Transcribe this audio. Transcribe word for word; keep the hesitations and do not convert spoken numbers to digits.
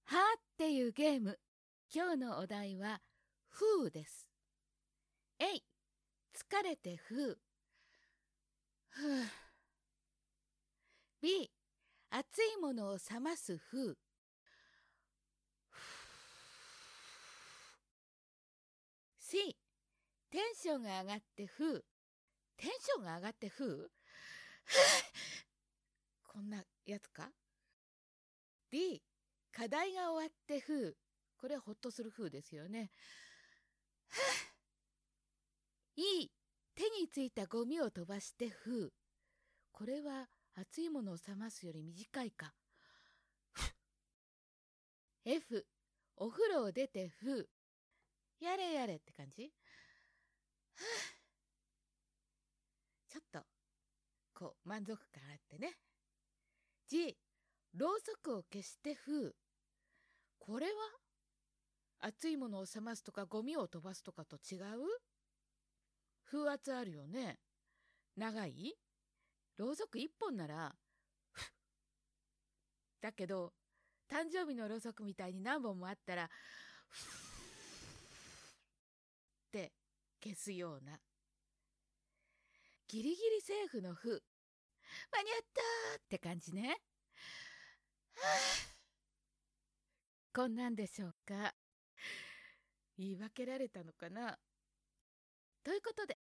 はーっていうゲーム。今日のお題はふうです。えい、疲れてふう。ふう。B、熱いものを冷ますふう。C、テンションが上がってふう。テンションが上がってふうこんなやつか。 D、課題が終わってふう。これはほっとするふうですよね。E、手についたゴミを飛ばしてふう。これは熱いものを冷ますより短いか。F、お風呂を出てふう。やれやれって感じ。ちょっとこう満足感あってね。G、ろうそくを消してふう。これは熱いものを冷ますとかゴミを飛ばすとかと違う？風圧あるよね。長い？ろうそく一本ならだけど誕生日のろうそくみたいに何本もあったらって消すような。ギリギリセーフのふう。間に合ったーって感じね。こんなんでしょうか。言い分けられたのかな。ということで